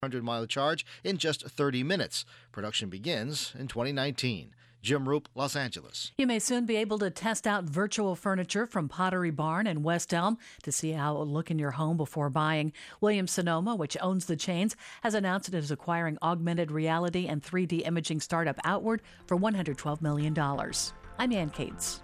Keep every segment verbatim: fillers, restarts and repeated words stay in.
hundred-mile charge in just thirty minutes. Production begins in twenty nineteen. Jim Roop, Los Angeles. You may soon be able to test out virtual furniture from Pottery Barn and West Elm to see how it will look in your home before buying. Williams-Sonoma, which owns the chains, has announced it is acquiring augmented reality and three D imaging startup Outward for one hundred twelve million dollars. I'm Ann Cates.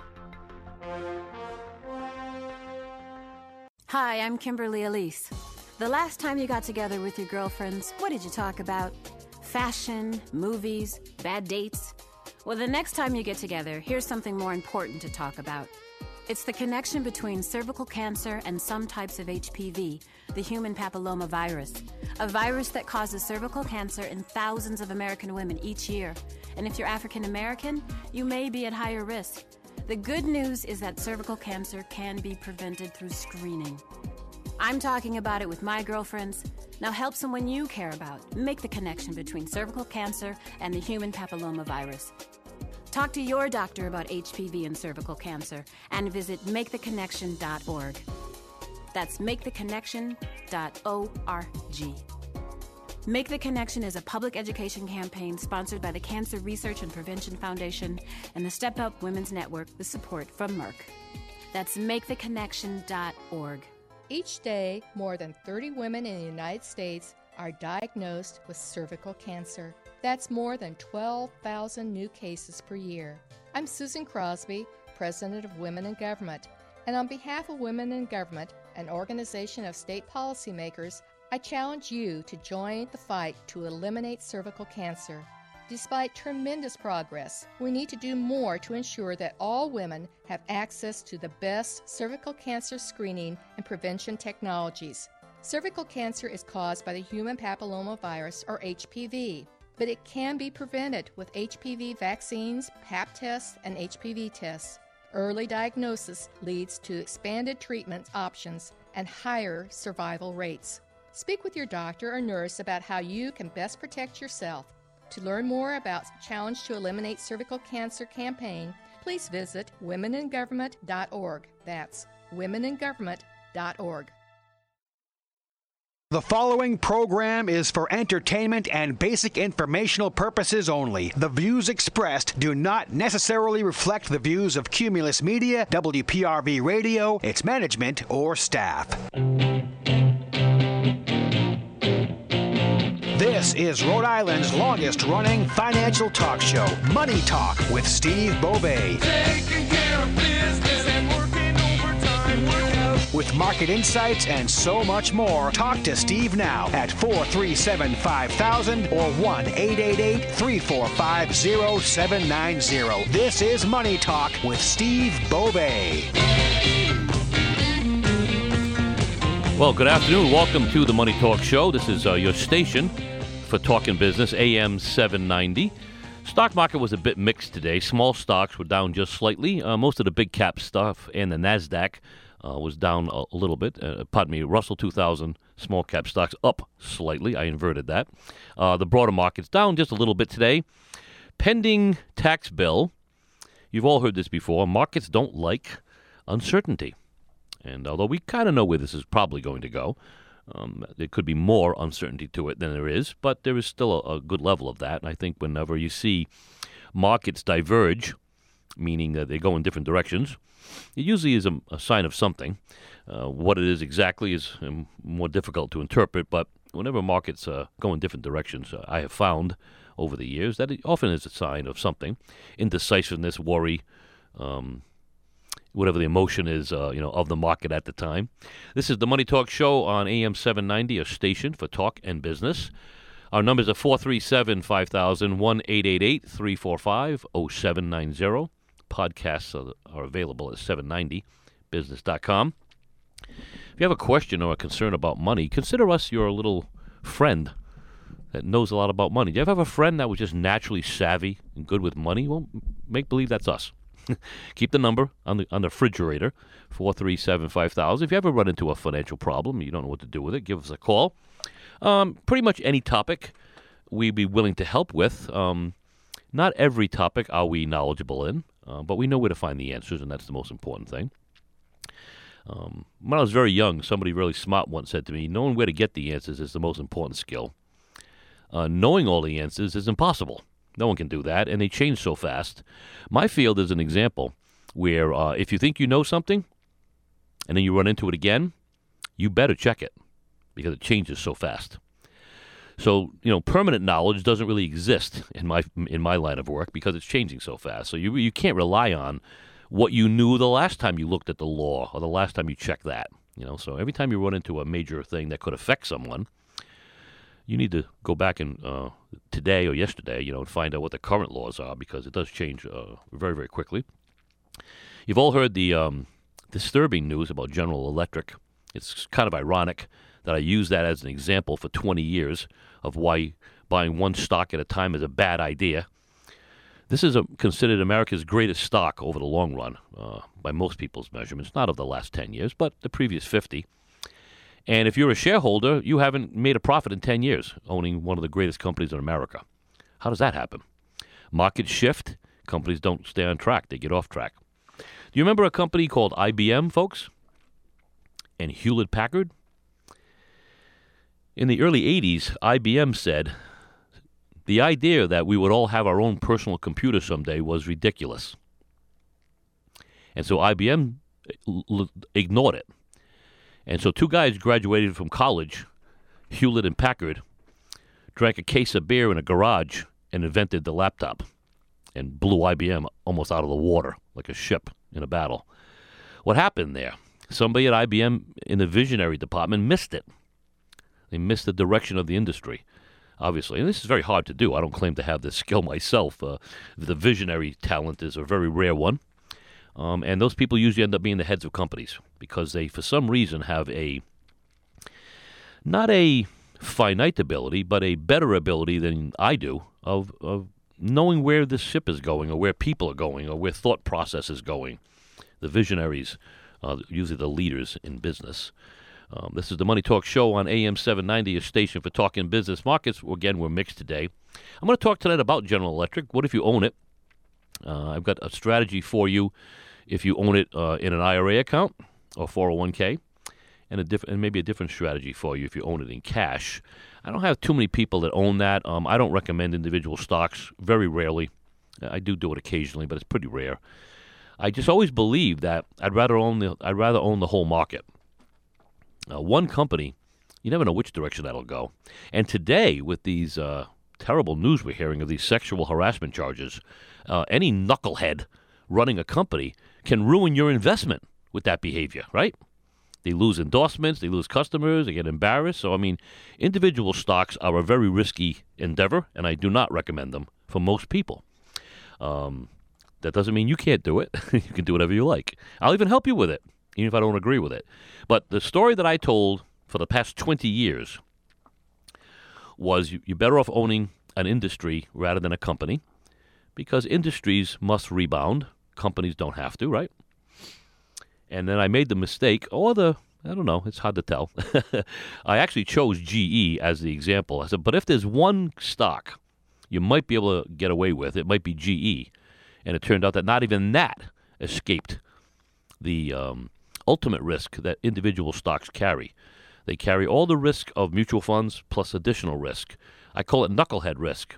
Hi, I'm Kimberly Elise. The last time you got together with your girlfriends, what did you talk about? Fashion, movies, bad dates? Well, the next time you get together, here's something more important to talk about. It's the connection between cervical cancer and some types of H P V, the human papillomavirus, a virus that causes cervical cancer in thousands of American women each year. And if you're African American, you may be at higher risk. The good news is that cervical cancer can be prevented through screening. I'm talking about it with my girlfriends. Now help someone you care about make the connection between cervical cancer and the human papillomavirus. Talk to your doctor about H P V and cervical cancer and visit make the connection dot org. That's make the connection dot org. Make the Connection is a public education campaign sponsored by the Cancer Research and Prevention Foundation and the Step Up Women's Network with support from Merck. That's make the connection dot org. Each day, more than thirty women in the United States are diagnosed with cervical cancer. That's more than twelve thousand new cases per year. I'm Susan Crosby, President of Women in Government, and on behalf of Women in Government, an organization of state policymakers, I challenge you to join the fight to eliminate cervical cancer. Despite tremendous progress, we need to do more to ensure that all women have access to the best cervical cancer screening and prevention technologies. Cervical cancer is caused by the human papillomavirus, or H P V, but it can be prevented with H P V vaccines, Pap tests, and H P V tests. Early diagnosis leads to expanded treatment options and higher survival rates. Speak with your doctor or nurse about how you can best protect yourself. To learn more about the Challenge to Eliminate Cervical Cancer campaign, please visit women in government dot org. That's women in government dot org. The following program is for entertainment and basic informational purposes only. The views expressed do not necessarily reflect the views of Cumulus Media, W P R V Radio, its management, or staff. This is Rhode Island's longest-running financial talk show, Money Talk with Steve Beauvais. Taking care of business and working overtime. Work out. With market insights and so much more, talk to Steve now at four three seven, five thousand or one eight eight eight, three four five, zero seven nine zero. This is Money Talk with Steve Beauvais. Well, good afternoon. Welcome to the Money Talk Show. This is uh, your station for talking business, A M seven ninety. Stock market was a bit mixed today. Small stocks were down just slightly. Uh, most of the big cap stuff and the NASDAQ uh, was down a, a little bit. Uh, pardon me, Russell two thousand small cap stocks up slightly. I inverted that. Uh, the broader market's down just a little bit today. Pending tax bill. You've all heard this before. Markets don't like uncertainty. And although we kind of know where this is probably going to go, um, there could be more uncertainty to it than there is, but there is still a, a good level of that. And I think whenever you see markets diverge, meaning that they go in different directions, it usually is a, a sign of something. Uh, what it is exactly is um, more difficult to interpret, but whenever markets uh, go in different directions, uh, I have found over the years that it often is a sign of something. Indecisiveness, worry, um whatever the emotion is, uh, you know, of the market at the time. This is the Money Talk Show on A M seven ninety, a station for talk and business. Our numbers are four three seven, five thousand, one eight eight eight, three four five, zero seven nine zero. Podcasts are, are available at seven ninety business dot com. If you have a question or a concern about money, consider us your little friend that knows a lot about money. Do you ever have a friend that was just naturally savvy and good with money? Well, make believe that's us. Keep the number on the on the refrigerator, four three seven, five thousand. If you ever run into a financial problem, you don't know what to do with it, give us a call. Um, pretty much any topic we'd be willing to help with. Um, not every topic are we knowledgeable in, uh, but we know where to find the answers, and that's the most important thing. Um, when I was very young, somebody really smart once said to me, knowing where to get the answers is the most important skill. uh, knowing all the answers is impossible. No one can do that, and they change so fast. My field is an example where uh, if you think you know something and then you run into it again, you better check it because it changes so fast. So, you know, permanent knowledge doesn't really exist in my in my line of work because it's changing so fast. So you you can't rely on what you knew the last time you looked at the law or the last time you checked that. You know, so every time you run into a major thing that could affect someone, you need to go back and uh, today or yesterday, you know, and find out what the current laws are because it does change uh, very, very quickly. You've all heard the um, disturbing news about General Electric. It's kind of ironic that I use that as an example for twenty years of why buying one stock at a time is a bad idea. This is a, considered America's greatest stock over the long run uh, by most people's measurements, not of the last ten years, but the previous fifty. And if you're a shareholder, you haven't made a profit in ten years owning one of the greatest companies in America. How does that happen? Markets shift. Companies don't stay on track. They get off track. Do you remember a company called I B M, folks? And Hewlett-Packard? In the early eighties, I B M said the idea that we would all have our own personal computer someday was ridiculous. And so I B M l- ignored it. And so two guys graduated from college, Hewlett and Packard, drank a case of beer in a garage and invented the laptop and blew I B M almost out of the water like a ship in a battle. What happened there? Somebody at I B M in the visionary department missed it. They missed the direction of the industry, obviously. And this is very hard to do. I don't claim to have this skill myself. Uh, the visionary talent is a very rare one. Um, and those people usually end up being the heads of companies because they, for some reason, have a, not a finite ability, but a better ability than I do of, of knowing where this ship is going or where people are going or where thought process is going. The visionaries, uh, usually the leaders in business. Um, this is the Money Talk Show on A M seven ninety, a station for talking business markets. Again, we're mixed today. I'm going to talk tonight about General Electric. What if you own it? Uh, I've got a strategy for you if you own it uh, in an I R A account or four oh one k, and a diff- and maybe a different strategy for you if you own it in cash. I don't have too many people that own that. Um, I don't recommend individual stocks, very rarely. I do do it occasionally, but it's pretty rare. I just always believe that I'd rather own the I'd rather own the whole market. Uh, one company, you never know which direction that'll go. And today, with these uh, terrible news we're hearing of these sexual harassment charges, uh, any knucklehead running a company can ruin your investment with that behavior, right? They lose endorsements, they lose customers, they get embarrassed. So, I mean, individual stocks are a very risky endeavor, and I do not recommend them for most people. Um, that doesn't mean you can't do it. You can do whatever you like. I'll even help you with it, even if I don't agree with it. But the story that I told for the past twenty years was you, you're better off owning an industry rather than a company because industries must rebound. Companies don't have to, right? And then I made the mistake, or the, I don't know, it's hard to tell. I actually chose G E as the example. I said, but if there's one stock you might be able to get away with, it might be G E. And it turned out that not even that escaped the um, ultimate risk that individual stocks carry. They carry all the risk of mutual funds plus additional risk. I call it knucklehead risk.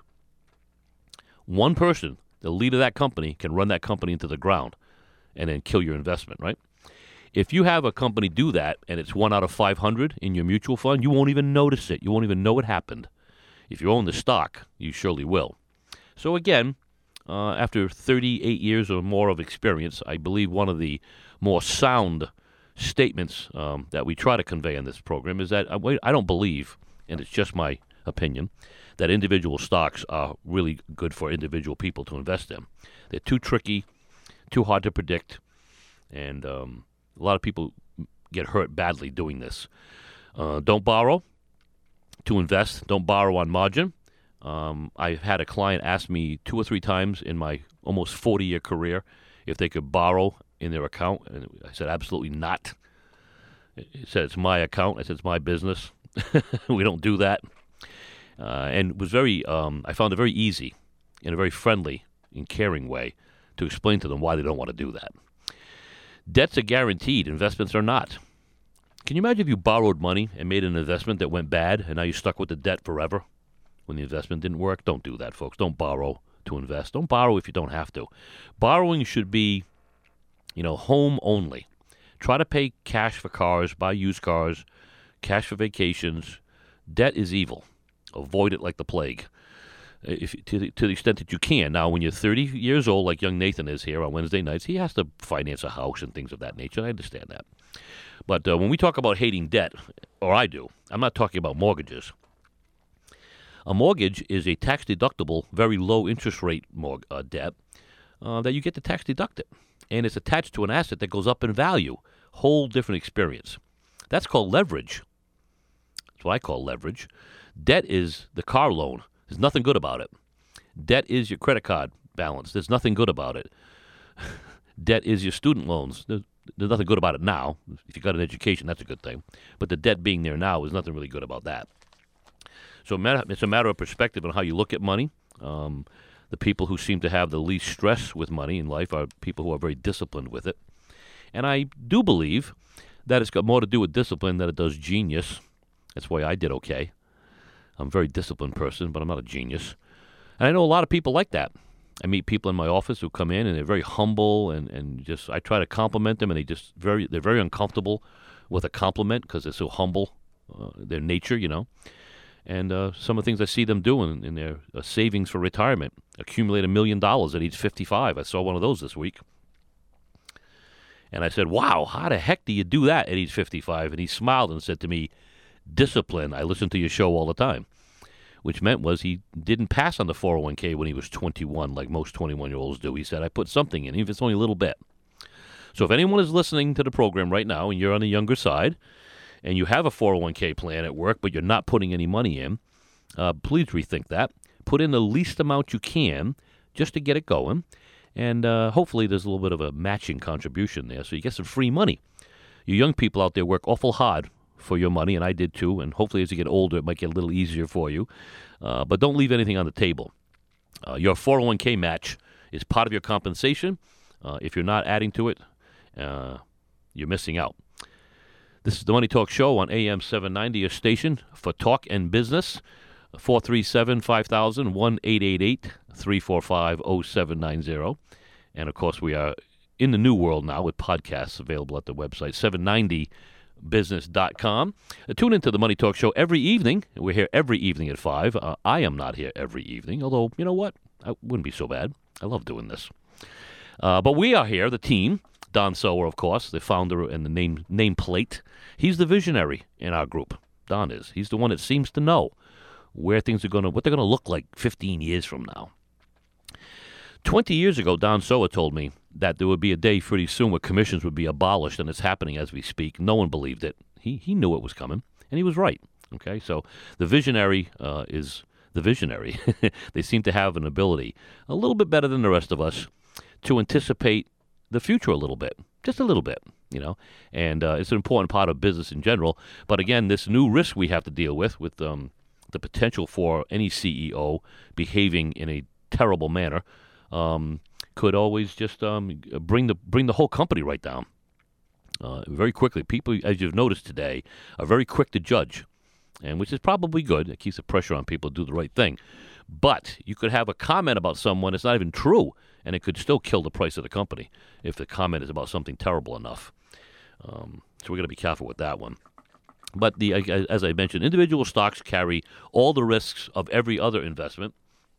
One person, the leader of that company, can run that company into the ground and then kill your investment, right? If you have a company do that and it's one out of five hundred in your mutual fund, you won't even notice it. You won't even know it happened. If you own the stock, you surely will. So again, uh, after thirty-eight years or more of experience, I believe one of the more sound statements um, that we try to convey in this program is that I, I don't believe, and it's just my opinion, that individual stocks are really good for individual people to invest in. They're too tricky, too hard to predict, and um, a lot of people get hurt badly doing this. Uh, don't borrow to invest. Don't borrow on margin. Um, I've had a client ask me two or three times in my almost forty-year career if they could borrow in their account, and I said absolutely not. He said it's my account. I said it's my business. We don't do that. Uh, and it was very, um, I found it very easy, in a very friendly and caring way, to explain to them why they don't want to do that. Debts are guaranteed. Investments are not. Can you imagine if you borrowed money and made an investment that went bad and now you're stuck with the debt forever? when the investment didn't work. Don't do that, folks. Don't borrow to invest. Don't borrow if you don't have to. Borrowing should be, you know, home only. Try to pay cash for cars, buy used cars, cash for vacations. Debt is evil. Avoid it like the plague, if to the, to the extent that you can. Now, when you're thirty years old, like young Nathan is here on Wednesday nights, he has to finance a house and things of that nature. I understand that. But uh, when we talk about hating debt, or I do, I'm not talking about mortgages. A mortgage is a tax-deductible, very low-interest rate mor- uh, debt uh, that you get to tax-deduct it. And it's attached to an asset that goes up in value. Whole different experience. That's called leverage. That's what I call leverage. Debt is the car loan. There's nothing good about it. Debt is your credit card balance. There's nothing good about it. Debt is your student loans. There's, there's nothing good about it now. If you got an education, that's a good thing. But the debt being there now is nothing really good about that. So it's a matter of perspective on how you look at money. Um, the people who seem to have the least stress with money in life are people who are very disciplined with it. And I do believe that it's got more to do with discipline than it does genius. That's why I did okay. I'm a very disciplined person, but I'm not a genius. And I know a lot of people like that. I meet people in my office who come in and they're very humble, and, and just I try to compliment them, and they just very they're very uncomfortable with a compliment because they're so humble, uh, their nature, you know. And uh, some of the things I see them doing in their uh, savings for retirement, accumulate a million dollars at age fifty-five. I saw one of those this week. And I said, wow, how the heck do you do that at age fifty-five? And he smiled and said to me, discipline. I listen to your show all the time. Which meant was he didn't pass on the four oh one k when he was twenty-one, like most twenty-one-year-olds do. He said, I put something in, even if it's only a little bit. So if anyone is listening to the program right now and you're on the younger side and you have a four oh one k plan at work but you're not putting any money in, uh, please rethink that. Put in the least amount you can just to get it going. And uh, hopefully there's a little bit of a matching contribution there so you get some free money. You young people out there work awful hard for your money, and I did too, and hopefully as you get older it might get a little easier for you. Uh, but don't leave anything on the table. Uh, your four oh one k match is part of your compensation. Uh, if you're not adding to it, uh, you're missing out. This is the Money Talk Show on A M seven ninety, your station for talk and business. four three seven, five thousand, one eight eight eight, three four five, oh seven nine zero. And, of course, we are in the new world now with podcasts available at the website, seven ninety business dot com. Uh, tune into the Money Talk Show every evening. We're here every evening at five. Uh, I am not here every evening, although, you know what? I wouldn't be so bad. I love doing this. Uh, but we are here, the team. Don Sower, of course, the founder and the name nameplate. He's the visionary in our group. Don is. He's the one that seems to know where things are going to, what they're going to look like fifteen years from now. twenty years ago, Don Sower told me that there would be a day pretty soon where commissions would be abolished, and it's happening as we speak. No one believed it. He he knew it was coming, and he was right. Okay, so the visionary uh, is the visionary. They seem to have an ability, a little bit better than the rest of us, to anticipate the future a little bit, just a little bit, you know. And uh, it's an important part of business in general. But again, this new risk we have to deal with, with um, the potential for any C E O behaving in a terrible manner, um, could always just um, bring the bring the whole company right down uh, very quickly. People, as you've noticed today, are very quick to judge, and which is probably good. It keeps the pressure on people to do the right thing. But you could have a comment about someone that's not even true, and it could still kill the price of the company if the comment is about something terrible enough. Um, so we're going to be careful with that one. But the as I mentioned, individual stocks carry all the risks of every other investment.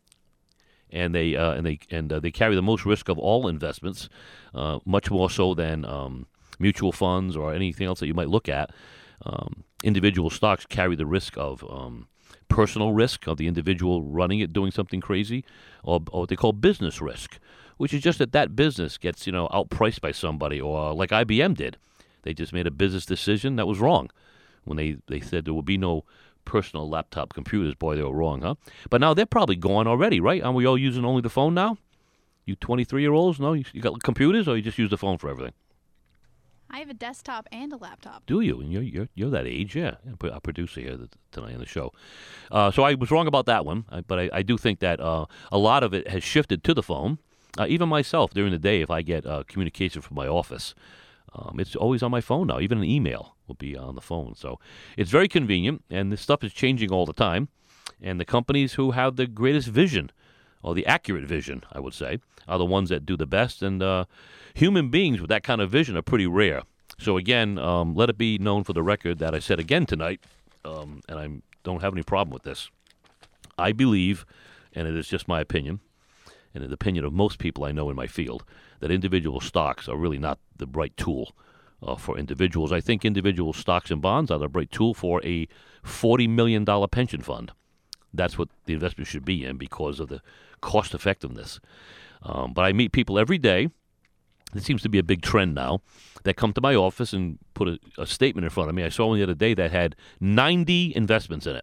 And they uh, and they and uh, they carry the most risk of all investments, uh, much more so than um, mutual funds or anything else that you might look at. Um, individual stocks carry the risk of um, personal risk of the individual running it, doing something crazy, or, or what they call business risk, which is just that that business gets you know outpriced by somebody, or like I B M did, they just made a business decision that was wrong when they, they said there would be no personal laptop computers. Boy, they were wrong, huh? But now they're probably gone already, right? Aren't we all using only the phone now? You twenty-three-year-olds? No? You, you got computers, or you just use the phone for everything? I have a desktop and a laptop. Do you? And you're, you're, you're that age, yeah. Our producer here tonight on the show. Uh, so I was wrong about that one, but I, I do think that uh, a lot of it has shifted to the phone. Uh, even myself, during the day, if I get uh, communication from my office, Um, it's always on my phone now. Even an email will be on the phone. So it's very convenient, and this stuff is changing all the time. And the companies who have the greatest vision, or the accurate vision, I would say, are the ones that do the best. And uh, human beings with that kind of vision are pretty rare. So again, um, let it be known for the record that I said again tonight, um, and I don't have any problem with this. I believe, and it is just my opinion, and the opinion of most people I know in my field, that individual stocks are really not the right tool uh, for individuals. I think individual stocks and bonds are the right tool for a forty million dollars pension fund. That's what the investment should be in because of the cost effectiveness. Um, but I meet people every day. It seems to be a big trend now that come to my office and put a, a statement in front of me. I saw one the other day that had ninety investments in it.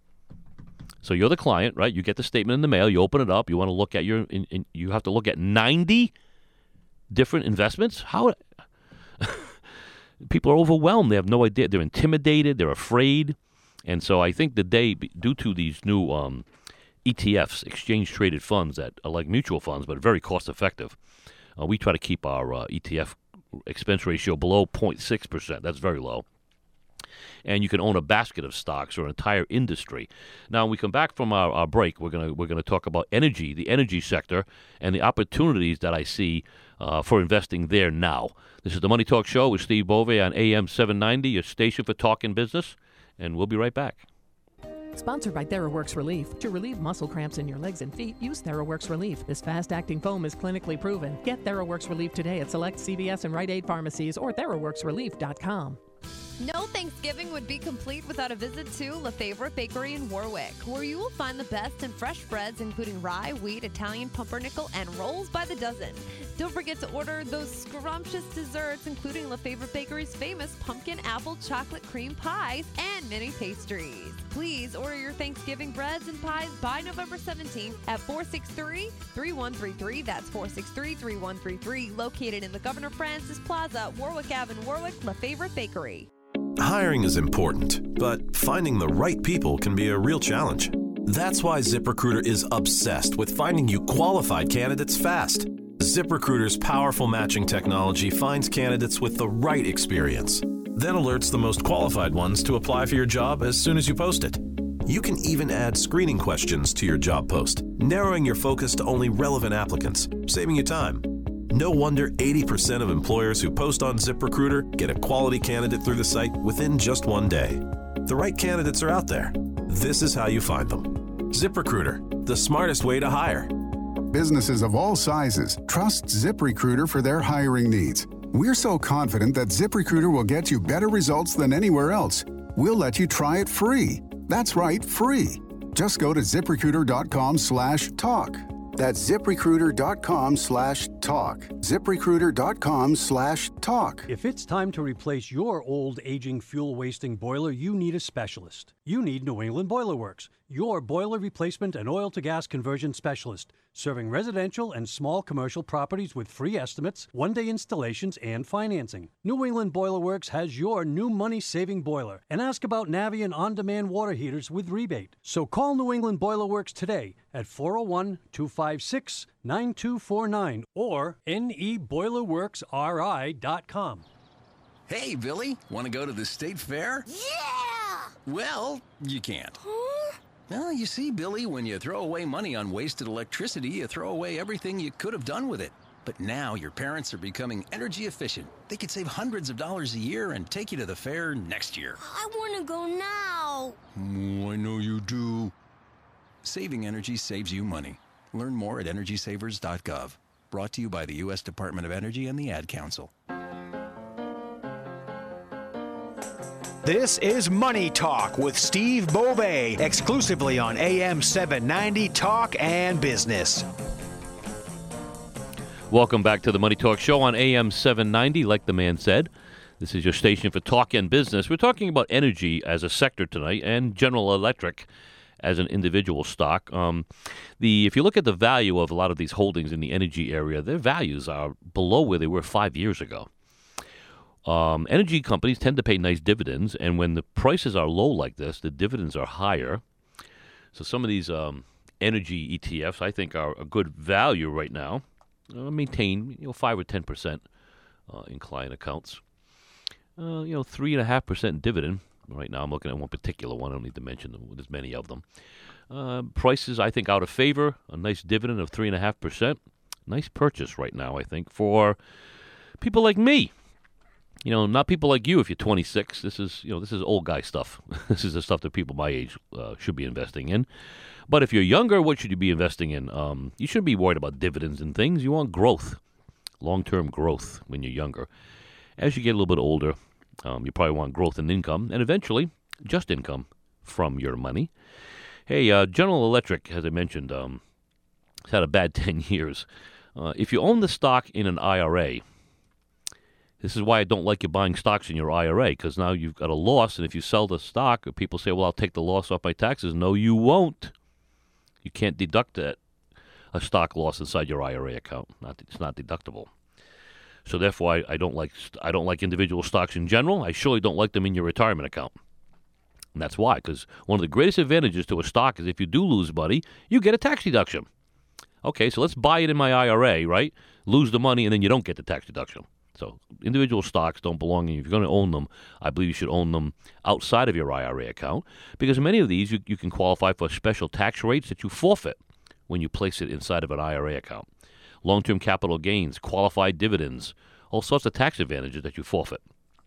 So you're the client, right? You get the statement in the mail. You open it up. You want to look at your. In, in, you have to look at ninety different investments. How? People are overwhelmed. They have no idea. They're intimidated. They're afraid. And so I think the day, due to these new um, E T Fs, exchange-traded funds that are like mutual funds but very cost-effective, uh, we try to keep our uh, E T F expense ratio below zero point six percent. That's very low. And you can own a basket of stocks or an entire industry. Now, when we come back from our, our break, we're gonna we're gonna talk about energy, the energy sector, and the opportunities that I see uh, for investing there now. This is the Money Talk Show with Steve Bove on A M seven ninety, your station for talking business, and we'll be right back. Sponsored by TheraWorks Relief. To relieve muscle cramps in your legs and feet, use TheraWorks Relief. This fast-acting foam is clinically proven. Get TheraWorks Relief today at select C V S and Rite Aid pharmacies or theraworks relief dot com. No Thanksgiving would be complete without a visit to La Favorite Bakery in Warwick, where you will find the best in fresh breads, including rye, wheat, Italian pumpernickel, and rolls by the dozen. Don't forget to order those scrumptious desserts, including La Favorite Bakery's famous pumpkin apple chocolate cream pies and mini pastries. Please order your Thanksgiving breads and pies by November seventeenth at four six three, three one three three. That's four six three, three one three three, located in the Governor Francis Plaza, Warwick Avenue, Warwick, La Favorite Bakery. Hiring is important, but finding the right people can be a real challenge. That's why ZipRecruiter is obsessed with finding you qualified candidates fast. ZipRecruiter's powerful matching technology finds candidates with the right experience, then alerts the most qualified ones to apply for your job as soon as you post it. You can even add screening questions to your job post, narrowing your focus to only relevant applicants, saving you time. No wonder eighty percent of employers who post on ZipRecruiter get a quality candidate through the site within just one day. The right candidates are out there. This is how you find them. ZipRecruiter, the smartest way to hire. Businesses of all sizes trust ZipRecruiter for their hiring needs. We're so confident that ZipRecruiter will get you better results than anywhere else. We'll let you try it free. That's right, free. Just go to ZipRecruiter.com slash talk. That's ZipRecruiter.com slash talk. ZipRecruiter.com slash talk. If it's time to replace your old, aging, fuel-wasting boiler, you need a specialist. You need New England Boiler Works, your boiler replacement and oil-to-gas conversion specialist, serving residential and small commercial properties with free estimates, one-day installations, and financing. New England Boiler Works has your new money-saving boiler. And ask about Navien on-demand water heaters with rebate. So call New England Boiler Works today at four oh one, two five six, nine two four nine or N E boiler works R I dot com. Hey, Billy, want to go to the state fair? Yeah! Well, you can't. Huh? Well, you see, Billy, when you throw away money on wasted electricity, you throw away everything you could have done with it. But now your parents are becoming energy efficient. They could save hundreds of dollars a year and take you to the fair next year. I want to go now. Oh, I know you do. Saving energy saves you money. Learn more at energy savers dot gov. Brought to you by the U S Department of Energy and the Ad Council. This is Money Talk with Steve Bove, exclusively on A M seven ninety Talk and Business. Welcome back to the Money Talk Show on A M seven ninety, like the man said. This is your station for talk and business. We're talking about energy as a sector tonight and General Electric as an individual stock. Um, the if you look at the value of a lot of these holdings in the energy area, their values are below where they were five years ago. Um, energy companies tend to pay nice dividends, and when the prices are low like this, the dividends are higher. So some of these um, energy E T Fs, I think, are a good value right now. Uh, maintain you know five or ten percent uh, in client accounts. Uh, you know three and a half percent dividend. Right now I'm looking at one particular one. I don't need to mention them. There's many of them. Uh, prices, I think, out of favor. A nice dividend of three point five percent. Nice purchase right now, I think, for people like me. You know, not people like you if you're twenty-six. This is, you know, this is old guy stuff. This is the stuff that people my age uh, should be investing in. But if you're younger, what should you be investing in? Um, you shouldn't be worried about dividends and things. You want growth, long-term growth when you're younger. As you get a little bit older, um, you probably want growth in income and eventually just income from your money. Hey, uh, General Electric, as I mentioned, um, has had a bad ten years. Uh, if you own the stock in an I R A, this is why I don't like you buying stocks in your I R A, because now you've got a loss, and if you sell the stock, people say, well, I'll take the loss off my taxes. No, you won't. You can't deduct that, a stock loss inside your I R A account. Not, it's not deductible. So therefore, I, I don't like I don't like individual stocks in general. I surely don't like them in your retirement account. And that's why, because one of the greatest advantages to a stock is if you do lose money, you get a tax deduction. Okay, so let's buy it in my I R A, right? Lose the money, and then you don't get the tax deduction. So individual stocks don't belong in you. If you're going to own them, I believe you should own them outside of your I R A account, because many of these you, you can qualify for special tax rates that you forfeit when you place it inside of an I R A account. Long-term capital gains, qualified dividends, all sorts of tax advantages that you forfeit.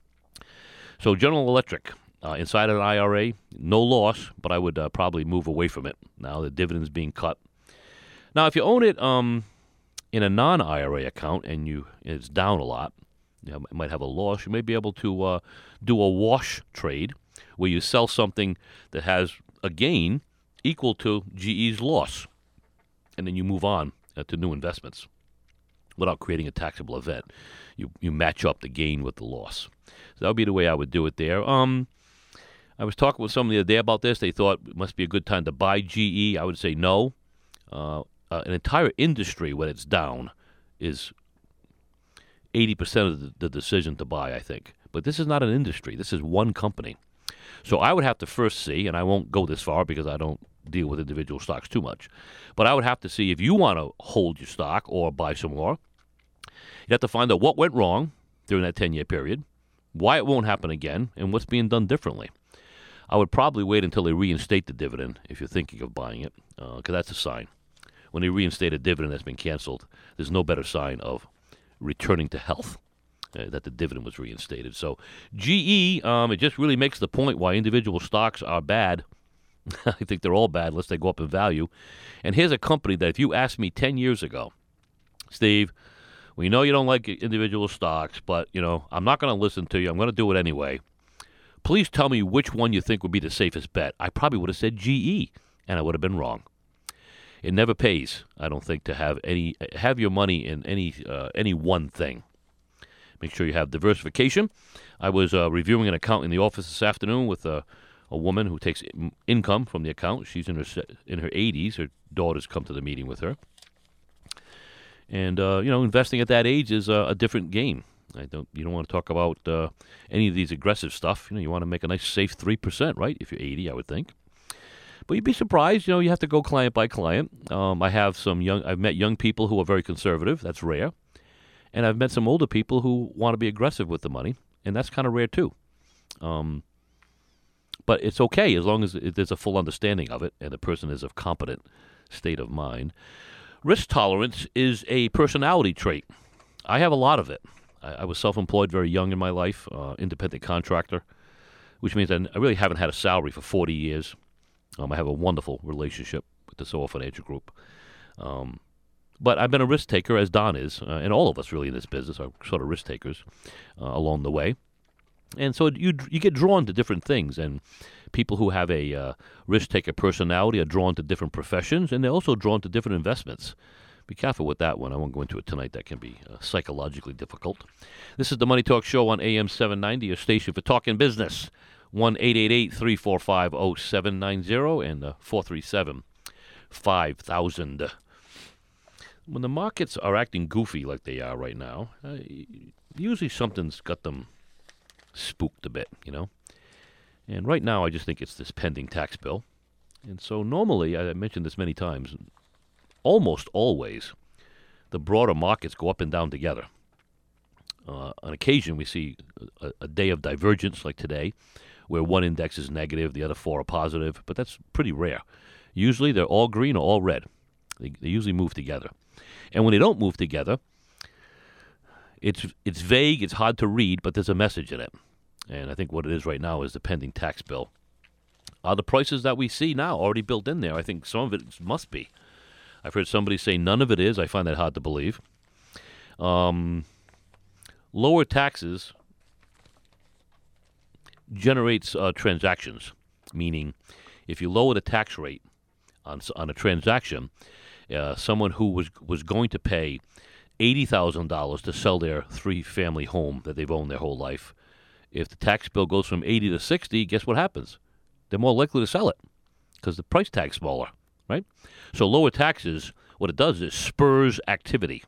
So General Electric, uh, inside of an I R A, no loss, but I would uh, probably move away from it now the dividend's being cut. Now, if you own it um, in a non-I R A account and you it's down a lot, you know, might have a loss, you may be able to uh, do a wash trade where you sell something that has a gain equal to G E's loss, and then you move on uh, to new investments without creating a taxable event. You you match up the gain with the loss. So that would be the way I would do it there. Um, I was talking with somebody the other day about this. They thought it must be a good time to buy G E. I would say no. Uh, uh, an entire industry, when it's down, is eighty percent of the, the decision to buy, I think. But this is not an industry. This is one company. So I would have to first see, and I won't go this far because I don't deal with individual stocks too much, but I would have to see if you want to hold your stock or buy some more. You have to find out what went wrong during that ten-year period, why it won't happen again, and what's being done differently. I would probably wait until they reinstate the dividend if you're thinking of buying it, because uh, that's a sign. When they reinstate a dividend that's been canceled, there's no better sign of returning to health, uh, that the dividend was reinstated. So G E, um, it just really makes the point why individual stocks are bad. I think they're all bad unless they go up in value. And here's a company that if you asked me ten years ago, Steve, we know you don't like individual stocks, but, you know, I'm not going to listen to you. I'm going to do it anyway. Please tell me which one you think would be the safest bet. I probably would have said G E, and I would have been wrong. It never pays, I don't think, to have any have your money in any uh, any one thing. Make sure you have diversification. I was uh, reviewing an account in the office this afternoon with a, a woman who takes income from the account. She's in her in her eighties. Her daughters come to the meeting with her. And, uh, you know, investing at that age is a, a different game. I don't. You don't want to talk about uh, any of these aggressive stuff. You know, you want to make a nice, safe three percent, right, if you're eighty, I would think. But you'd be surprised. You know, you have to go client by client. Um, I have some young. I've met young people who are very conservative. That's rare. And I've met some older people who want to be aggressive with the money, and that's kind of rare too. Um, but it's okay as long as it, there's a full understanding of it and the person is of competent state of mind. Risk tolerance is a personality trait. I have a lot of it. I, I was self-employed very young in my life, uh, independent contractor, which means I, I really haven't had a salary for forty years. Um, I have a wonderful relationship with the Soho Financial Group. Um, but I've been a risk taker, as Don is, uh, and all of us really in this business are sort of risk takers uh, along the way. And so you you get drawn to different things, and people who have a uh, risk-taker personality are drawn to different professions, and they're also drawn to different investments. Be careful with that one. I won't go into it tonight. That can be uh, psychologically difficult. This is the Money Talk Show on A M seven ninety, your station for talking business. one eight eight eight, three four five, oh seven nine zero and uh, four three seven, five thousand. When the markets are acting goofy like they are right now, uh, usually something's got them spooked a bit, you know. And right now I just think it's this pending tax bill. And so normally, I mentioned this many times, almost always the broader markets go up and down together. Uh, on occasion we see a, a day of divergence like today, where one index is negative, the other four are positive, but that's pretty rare. Usually they're all green or all red. They, they usually move together. And when they don't move together, it's it's vague, it's hard to read, but there's a message in it. And I think what it is right now is the pending tax bill. Are the prices that we see now already built in there? I think some of it must be. I've heard somebody say none of it is. I find that hard to believe. Um, lower taxes generates uh, transactions, meaning if you lower the tax rate on on a transaction, uh, someone who was was going to pay eighty thousand dollars to sell their three-family home that they've owned their whole life, if the tax bill goes from eighty to sixty, guess what happens? They're more likely to sell it because the price tag's smaller, right? So lower taxes, what it does is spurs activity,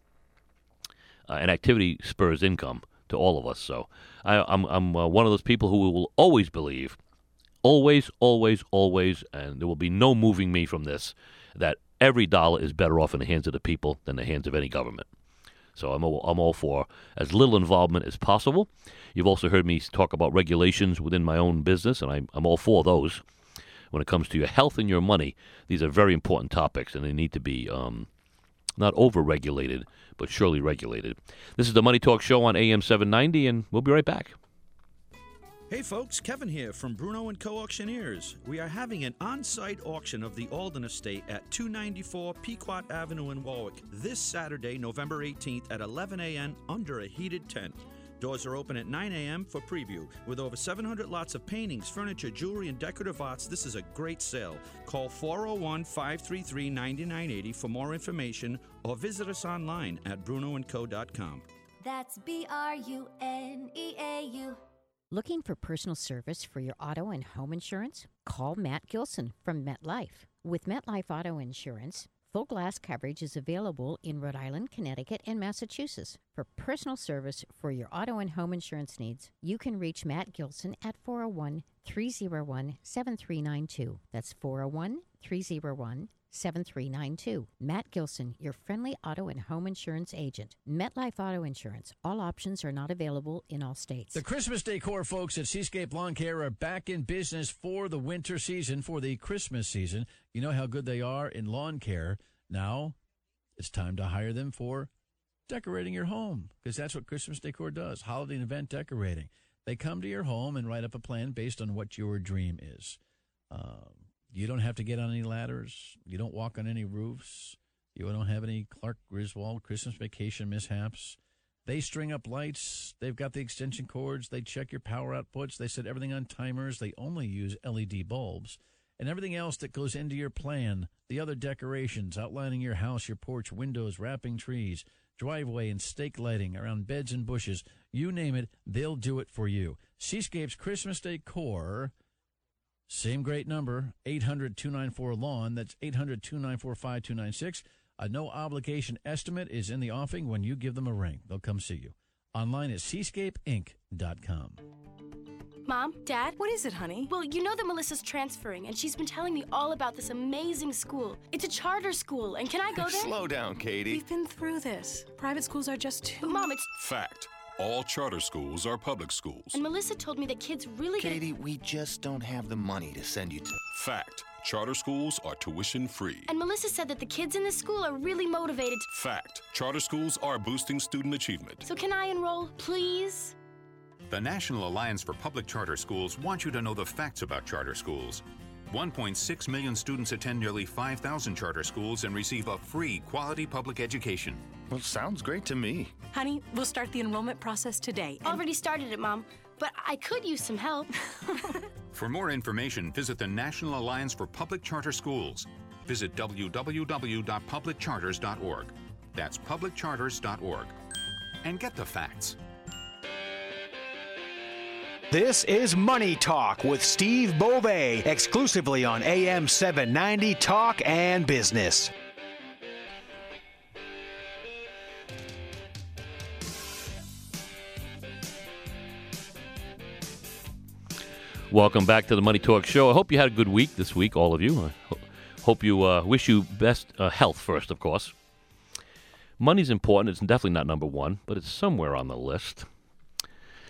uh, and activity spurs income to all of us. So I, I'm I'm uh, one of those people who will always believe, always, always, always, and there will be no moving me from this, that every dollar is better off in the hands of the people than the hands of any government. So I'm all, I'm all for as little involvement as possible. You've also heard me talk about regulations within my own business, and I'm, I'm all for those. When it comes to your health and your money, these are very important topics, and they need to be um, not over-regulated, but surely regulated. This is the Money Talk Show on A M seven ninety, and we'll be right back. Hey folks, Kevin here from Bruno and Co. Auctioneers. We are having an on-site auction of the Alden Estate at two ninety-four Pequot Avenue in Warwick this Saturday, November eighteenth at eleven a.m. under a heated tent. Doors are open at nine a.m. for preview. With over seven hundred lots of paintings, furniture, jewelry, and decorative arts, this is a great sale. Call four oh one, five three three, nine nine eight oh for more information or visit us online at bruno and co dot com. That's B R U N E A U. Looking for personal service for your auto and home insurance? Call Matt Gilson from MetLife. With MetLife Auto Insurance, full glass coverage is available in Rhode Island, Connecticut, and Massachusetts. For personal service for your auto and home insurance needs, you can reach Matt Gilson at four oh one, three oh one, seven three nine two. That's four oh one, three oh one, seven three nine two. Matt Gilson, your friendly auto and home insurance agent. MetLife Auto Insurance. All options are not available in all states. The Christmas decor folks at Seascape Lawn Care are back in business for the winter season, for the Christmas season. You know how good they are in lawn care. Now it's time to hire them for decorating your home, because that's what Christmas decor does, holiday and event decorating. They come to your home and write up a plan based on what your dream is. Um, You don't have to get on any ladders. You don't walk on any roofs. You don't have any Clark Griswold Christmas vacation mishaps. They string up lights. They've got the extension cords. They check your power outputs. They set everything on timers. They only use L E D bulbs. And everything else that goes into your plan, the other decorations, outlining your house, your porch, windows, wrapping trees, driveway and stake lighting around beds and bushes, you name it, they'll do it for you. Seascape's Christmas Decor. Same great number, eight hundred, two nine four, lawn. That's eight hundred, two nine four, five two nine six. A no-obligation estimate is in the offing when you give them a ring. They'll come see you. Online at seascape inc dot com. Mom, Dad, what is it, honey? Well, you know that Melissa's transferring, and she's been telling me all about this amazing school. It's a charter school, and can I go there? Slow down, Katie. We've been through this. Private schools are just too... But Mom, it's... Fact. All charter schools are public schools. And Melissa told me that kids really get... Katie, we just don't have the money to send you to... Fact. Charter schools are tuition free. And Melissa said that the kids in this school are really motivated to... Fact. Charter schools are boosting student achievement. So can I enroll, please? The National Alliance for Public Charter Schools wants you to know the facts about charter schools. one point six million students attend nearly five thousand charter schools and receive a free quality public education. Well, sounds great to me. Honey, we'll start the enrollment process today. Already started it, Mom, but I could use some help. For more information, visit the National Alliance for Public Charter Schools. Visit w w w dot public charters dot org. That's public charters dot org. And get the facts. This is Money Talk with Steve Beauvais, exclusively on A M seven ninety Talk and Business. Welcome back to the Money Talk Show. I hope you had a good week this week, all of you. I ho- hope you uh, wish you best uh, health first, of course. Money's important. It's definitely not number one, but it's somewhere on the list.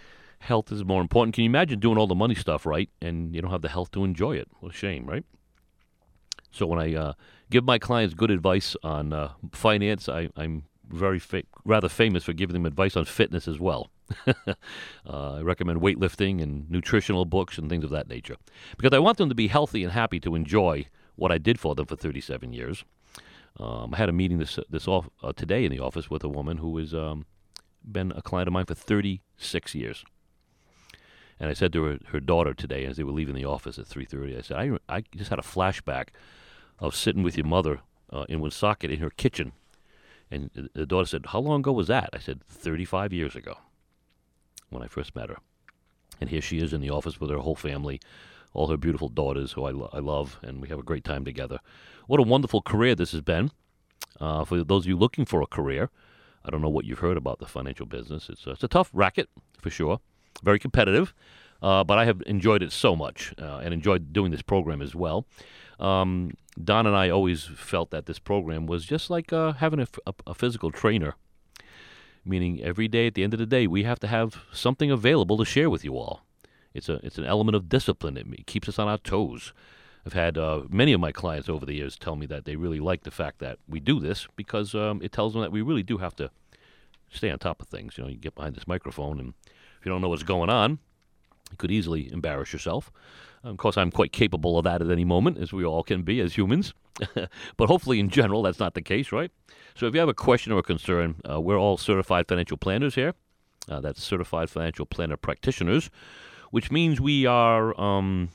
health is more important. Can you imagine doing all the money stuff right and you don't have the health to enjoy it? What a shame, right? So when I uh, give my clients good advice on uh, finance, I, I'm very fa- rather famous for giving them advice on fitness as well. uh, I recommend weightlifting and nutritional books and things of that nature because I want them to be healthy and happy to enjoy what I did for them for thirty-seven years. Um, I had a meeting this this off, uh, today in the office with a woman who has um, been a client of mine for thirty-six years. And I said to her, her daughter today, as they were leaving the office at three thirty, I said, I, I just had a flashback of sitting with your mother uh, in Woonsocket in her kitchen. And the daughter said, how long ago was that? I said, thirty-five years ago, when I first met her. And here she is in the office with her whole family, all her beautiful daughters who I, lo- I love, and we have a great time together. What a wonderful career this has been. Uh, for those of you looking for a career, I don't know what you've heard about the financial business. It's, uh, it's a tough racket, for sure. Very competitive, uh, but I have enjoyed it so much uh, and enjoyed doing this program as well. Um, Don and I always felt that this program was just like uh, having a, a, a physical trainer, meaning every day at the end of the day, we have to have something available to share with you all. It's a it's an element of discipline. It keeps us on our toes. I've had uh, many of my clients over the years tell me that they really like the fact that we do this because um, it tells them that we really do have to stay on top of things. You know, you get behind this microphone, and if you don't know what's going on, you could easily embarrass yourself. Of course, I'm quite capable of that at any moment, as we all can be as humans. But hopefully, in general, that's not the case, right? So if you have a question or a concern, uh, we're all certified financial planners here. Uh, that's certified financial planner practitioners, which means we are, um,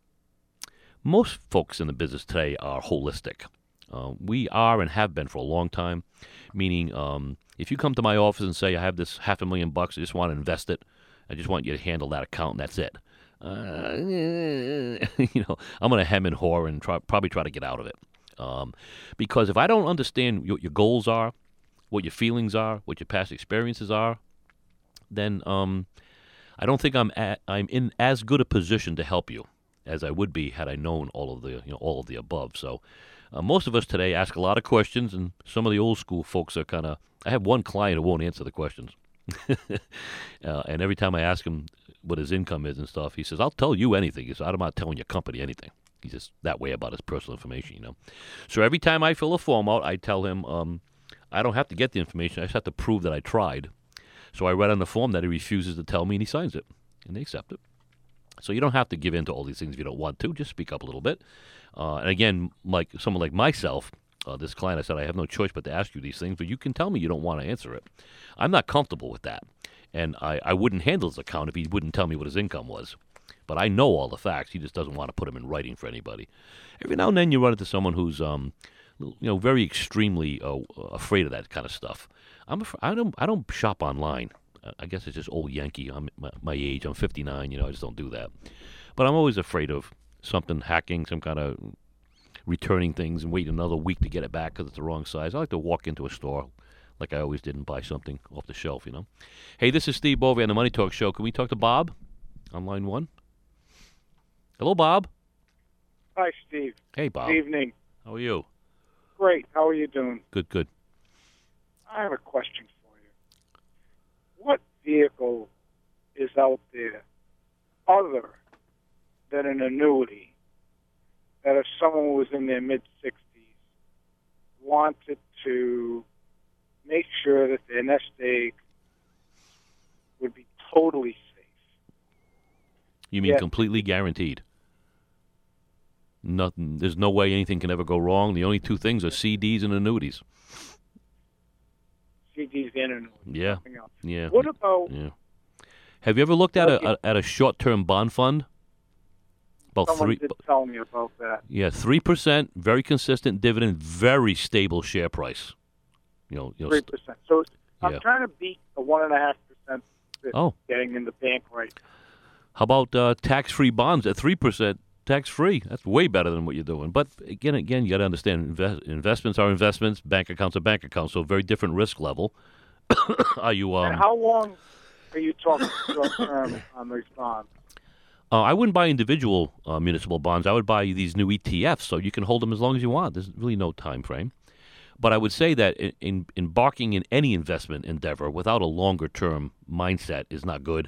most folks in the business today are holistic. Uh, we are and have been for a long time, meaning um, if you come to my office and say, I have this half a million bucks, I just want to invest it, I just want you to handle that account, and that's it. Uh, you know, I'm going to hem and haw and try, probably try to get out of it. Um, because if I don't understand what your goals are, what your feelings are, what your past experiences are, then um, I don't think I'm at, I'm in as good a position to help you as I would be had I known all of the you know all of the above. So uh, most of us today ask a lot of questions, and some of the old school folks are kind of. I have one client who won't answer the questions, uh, and every time I ask him what his income is and stuff, he says, "I'll tell you anything." He says, "I'm not telling your company anything." He's just that way about his personal information, you know. So every time I fill a form out, I tell him um, I don't have to get the information. I just have to prove that I tried. So I write on the form that he refuses to tell me, and he signs it, and they accept it. So you don't have to give in to all these things if you don't want to. Just speak up a little bit. Uh, and again, like someone like myself, uh, this client, I said, I have no choice but to ask you these things, but you can tell me you don't want to answer it. I'm not comfortable with that. And I, I wouldn't handle his account if he wouldn't tell me what his income was. But I know all the facts. He just doesn't want to put them in writing for anybody. Every now and then you run into someone who's, um, you know, very extremely uh, afraid of that kind of stuff. I'm af- I don't I don't shop online. I guess it's just old Yankee. I'm my, my age. I'm fifty-nine. You know, I just don't do that. But I'm always afraid of something hacking, some kind of returning things and wait another week to get it back because it's the wrong size. I like to walk into a store like I always did and buy something off the shelf, you know. Hey, this is Steve Bovey on the Money Talk Show. Can we talk to Bob on line one? Hello, Bob. Hi, Steve. Hey, Bob. Good evening. How are you? Great. How are you doing? Good, good. I have a question for you. What vehicle is out there other than an annuity that if someone was in their mid-sixties wanted to make sure that their nest egg would be totally safe? You mean Yes. completely guaranteed? Nothing. There's no way anything can ever go wrong. The only two things are C Ds and annuities. C Ds and annuities. Yeah. Nothing else. Yeah. What about Yeah. Have you ever looked at a, a at a short-term bond fund? About someone three. did tell me about that? Yeah, three percent, very consistent dividend, very stable share price. You know, you know. Three st- percent. So I'm Yeah. trying to beat the one and a half percent that's Oh. getting in the bank right. How about uh, tax-free bonds at three percent? Tax-free. That's way better than what you're doing. But again, again, you got to understand invest, investments are investments. Bank accounts are bank accounts. So very different risk level. Are you? Um, And how long are you talking short term on these bonds? Uh, I wouldn't buy individual uh, municipal bonds. I would buy these new E T Fs, so you can hold them as long as you want. There's really no time frame. But I would say that in, in embarking in any investment endeavor without a longer term mindset is not good.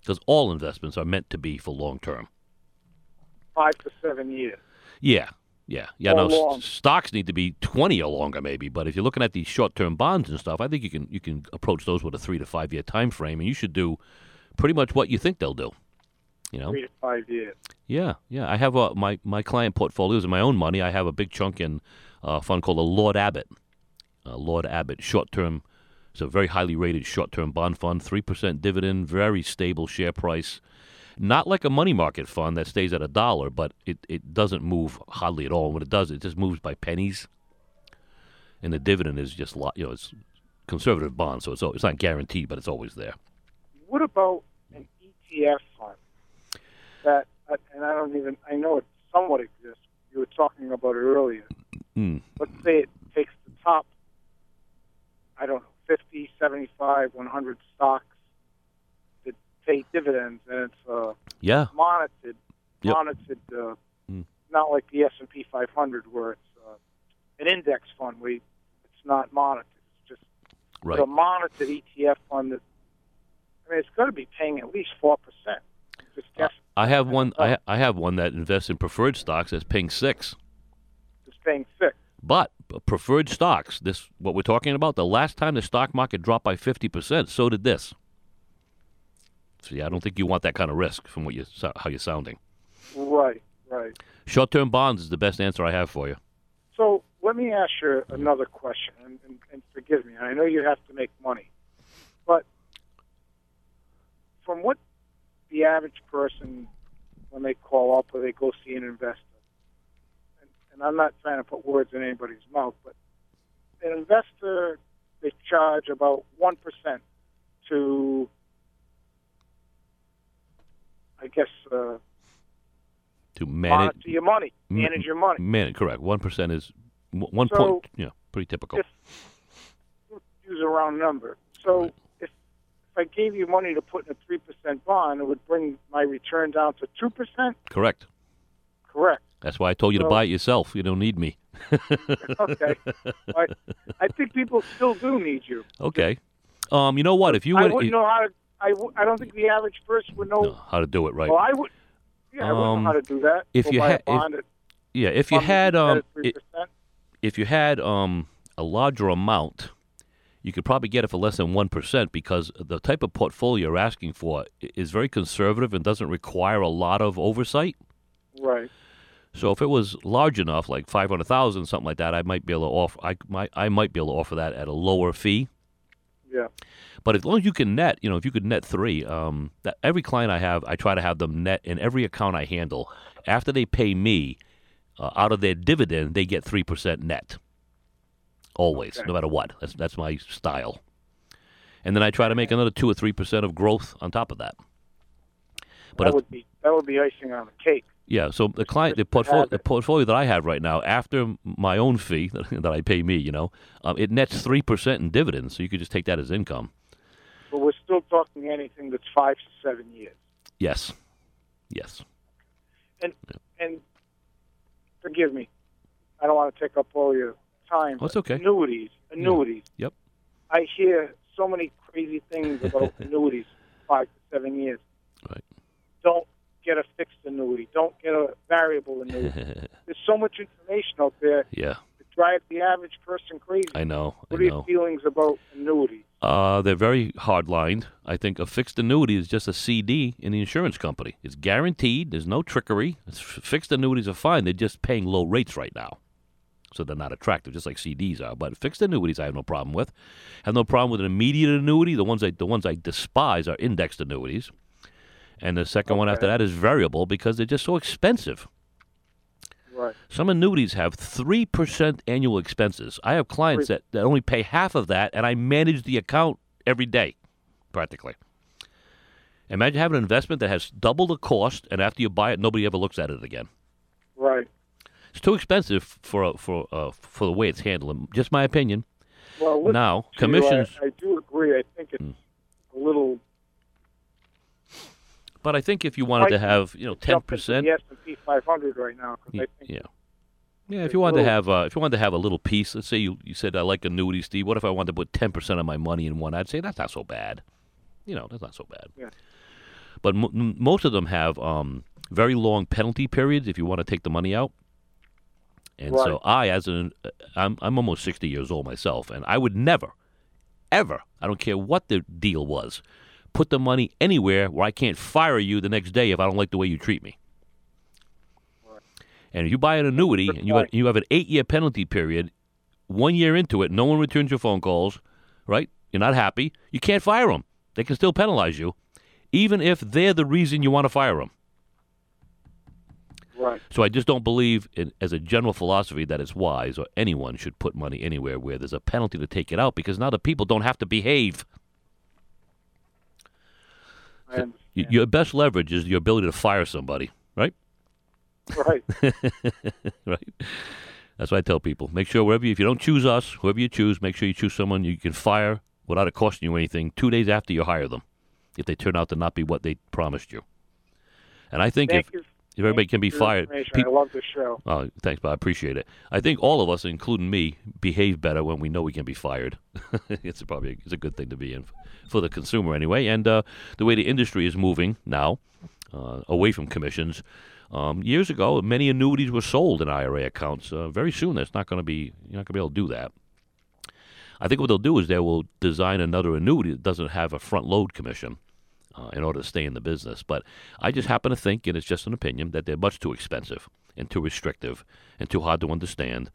Because all investments are meant to be for long term. Five to seven years. Yeah, yeah, yeah. Or No, long. s- stocks need to be twenty or longer, maybe. But if you're looking at these short-term bonds and stuff, I think you can you can approach those with a three to five year time frame, and you should do pretty much what you think they'll do. You know. Three to five years. Yeah, yeah. I have uh, my my client portfolios and my own money. I have a big chunk in uh, a fund called the Lord Abbott. Uh, Lord Abbott short-term. It's a very highly rated short-term bond fund, three percent dividend, very stable share price. Not like a money market fund that stays at a dollar, but it, it doesn't move hardly at all. When it does, it just moves by pennies. And the dividend is just, lo- you know, it's conservative bond, so it's al- it's not guaranteed, but it's always there. What about an E T F fund that, uh, and I don't even, I know it somewhat exists. You were talking about it earlier. Mm. Let's say it takes the top, I don't know, fifty, seventy-five, one hundred stocks that pay dividends, and it's uh, Yeah. monitored, Yep. monitored, uh, Mm. not like the S and P five hundred where it's uh, an index fund where it's not monitored. It's just Right. but a monitored E T F fund that, I mean, it's going to be paying at least four percent. Just guess I have one. I, ha- I have one that invests in preferred stocks that's paying six. it's paying six. But uh, preferred stocks, this what we're talking about. The last time the stock market dropped by fifty percent, so did this. See, I don't think you want that kind of risk from what you so- how you're sounding. Right, right. Short-term bonds is the best answer I have for you. So let me ask you another question, and, and, and forgive me. I know you have to make money, but from what the average person, when they call up or they go see an investor, and, and I'm not trying to put words in anybody's mouth, but an investor, they charge about one percent to, I guess, uh, To monitor manage your money, manage your money. Man, correct. One percent is w- one So, point. Yeah, pretty typical. If, use a round number. So if if I gave you money to put in a three percent bond, it would bring my return down to two percent. Correct. Correct. That's why I told you to So- buy it yourself. You don't need me. Okay. I, I think people still do need you. Okay. Um, you know what? If you I went, wouldn't know how to. I, w- I don't think the average person would know. how to do it right. Well, I would. Yeah, I wouldn't Um, know how to do that. if Go you buy had- a bond at Yeah, if you fund had at um, three it- percent. if you had um a larger amount, you could probably get it for less than one percent because the type of portfolio you're asking for i- is very conservative and doesn't require a lot of oversight. Right. So if it was large enough, like five hundred thousand, something like that, I might be able to offer. I might I might be able to offer that at a lower fee. Yeah. But as long as you can net, you know, if you could net three, um, that every client I have, I try to have them net in every account I handle. After they pay me, uh, out of their dividend, they get three percent net. Always, Okay. no matter what. That's that's my style. And then I try to make another two or three percent of growth on top of that. But that if, would be that would be icing on the cake. yeah, so the client, the portfolio, the portfolio that I have right now, after my own fee that, that I pay me, you know, um, it nets three percent in dividends. So you could just take that as income. But we're still talking anything that's five to seven years. Yes, yes. And and forgive me, I don't want to take up all your time. Oh, it's but okay. Annuities, annuities. Yep. I hear so many crazy things about annuities, five to seven years. Right. Don't get a fixed annuity. Don't get a variable annuity. There's so much information out there Yeah, that drives the average person crazy. I know. What I are know. your feelings about annuities? Uh, they're very hard-lined. I think a fixed annuity is just a C D in the insurance company. It's guaranteed. There's no trickery. It's f- fixed annuities are fine. They're just paying low rates right now. So they're not attractive, just like C Ds are. But fixed annuities I have no problem with. I have no problem with an immediate annuity. The ones I, the ones I despise are indexed annuities. And the second one after that is variable because they're just so expensive. Right. Some annuities have three percent annual expenses. I have clients that, that only pay half of that, and I manage the account every day, practically. Imagine having an investment that has double the cost, and after you buy it, nobody ever looks at it again. Right. It's too expensive for uh, for uh, for the way it's handled. Just my opinion. Well, listen Now, to you, commissions. I, I do agree. I think it's a little. But I think if you wanted to Like, have, you know, ten jump into percent. the S and P five hundred right now because I think Yeah. Yeah, if you wanted to have, uh, if you wanted to have a little piece, let's say you, you said I like annuities, Steve. What if I wanted to put ten percent of my money in one? I'd say that's not so bad. You know, that's not so bad. Yeah. but m- most of them have um, very long penalty periods if you want to take the money out. And Right. so I, as an, I'm, I'm almost sixty years old myself, and I would never, ever, I don't care what the deal was, put the money anywhere where I can't fire you the next day if I don't like the way you treat me. And if you buy an annuity and you have, you have an eight-year penalty period, one year into it, no one returns your phone calls, right? You're not happy. You can't fire them. They can still penalize you, even if they're the reason you want to fire them. Right. So I just don't believe, in, as a general philosophy, that it's wise or anyone should put money anywhere where there's a penalty to take it out, because now the people don't have to behave. I Y- Your best leverage is your ability to fire somebody, right? Right. Right. That's what I tell people. Make sure wherever you, if you don't choose us, whoever you choose, make sure you choose someone you can fire without it costing you anything two days after you hire them, if they turn out to not be what they promised you. And I think Thank if, you. if everybody can be for your fired, information. peop- I love the show. Oh, thanks, Bob. I appreciate it. I think all of us, including me, behave better when we know we can be fired. It's probably it's a good thing to be in for the consumer anyway. And uh, the way the industry is moving now, uh, away from commissions. Um, years ago, many annuities were sold in I R A accounts. Uh, very soon, that's not going to be you're not going to be able to do that. I think what they'll do is they will design another annuity that doesn't have a front load commission uh, in order to stay in the business. But I just happen to think, and it's just an opinion, that they're much too expensive and too restrictive and too hard to understand.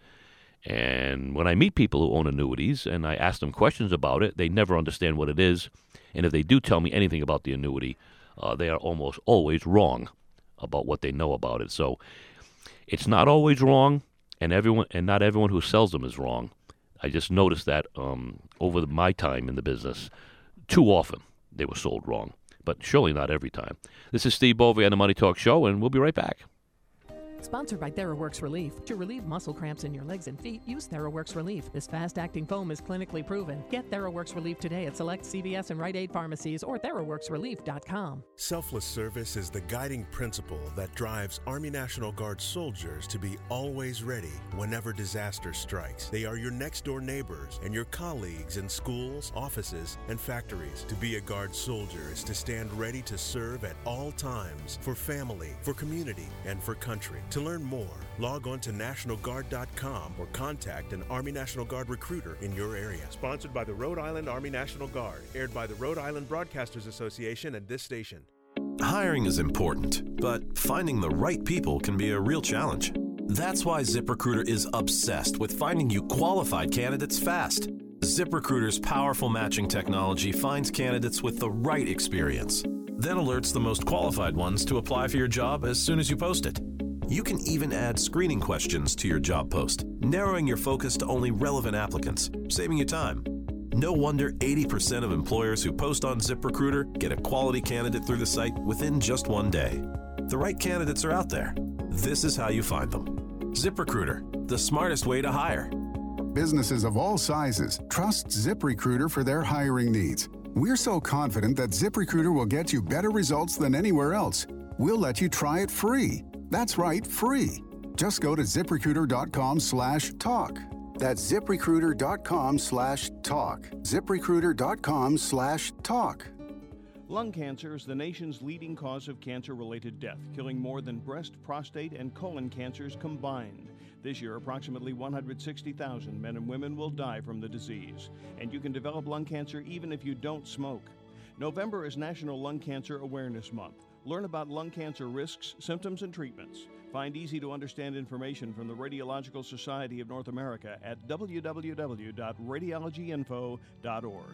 And when I meet people who own annuities and I ask them questions about it, they never understand what it is. And if they do tell me anything about the annuity, uh, they are almost always wrong about what they know about it. So it's not always wrong, and everyone and not everyone who sells them is wrong. I just noticed that um, over the, my time in the business, too often they were sold wrong, but surely not every time. This is Steve Bovey on the Money Talk Show, and we'll be right back. Sponsored by TheraWorks Relief. To relieve muscle cramps in your legs and feet, use TheraWorks Relief. This fast-acting foam is clinically proven. Get TheraWorks Relief today at select C V S and Rite Aid pharmacies or theraworks relief dot com. Selfless service is the guiding principle that drives Army National Guard soldiers to be always ready whenever disaster strikes. They are your next-door neighbors and your colleagues in schools, offices, and factories. To be a Guard soldier is to stand ready to serve at all times for family, for community, and for country. To learn more, log on to National Guard dot com or contact an Army National Guard recruiter in your area. Sponsored by the Rhode Island Army National Guard. Aired by the Rhode Island Broadcasters Association and this station. Hiring is important, but finding the right people can be a real challenge. That's why ZipRecruiter is obsessed with finding you qualified candidates fast. ZipRecruiter's powerful matching technology finds candidates with the right experience, then alerts the most qualified ones to apply for your job as soon as you post it. You can even add screening questions to your job post, narrowing your focus to only relevant applicants, saving you time. No wonder eighty percent of employers who post on ZipRecruiter get a quality candidate through the site within just one day. The right candidates are out there. This is how you find them. ZipRecruiter, the smartest way to hire. Businesses of all sizes trust ZipRecruiter for their hiring needs. We're so confident that ZipRecruiter will get you better results than anywhere else. We'll let you try it free. That's right, free. Just go to ZipRecruiter.com slash talk. That's ZipRecruiter.com slash talk. ZipRecruiter.com slash talk. Lung cancer is the nation's leading cause of cancer-related death, killing more than breast, prostate, and colon cancers combined. This year, approximately one hundred sixty thousand men and women will die from the disease. And you can develop lung cancer even if you don't smoke. November is National Lung Cancer Awareness Month. Learn about lung cancer risks, symptoms, and treatments. Find easy-to-understand information from the Radiological Society of North America at w w w dot radiology info dot org.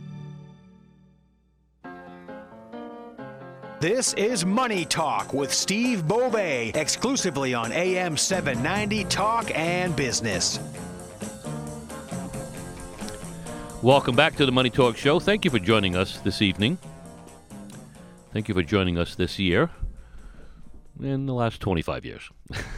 This is Money Talk with Steve Bovey, exclusively on A M seven ninety Talk and Business. Welcome back to the Money Talk Show. Thank you for joining us this evening. Thank you for joining us this year, in the last twenty-five years.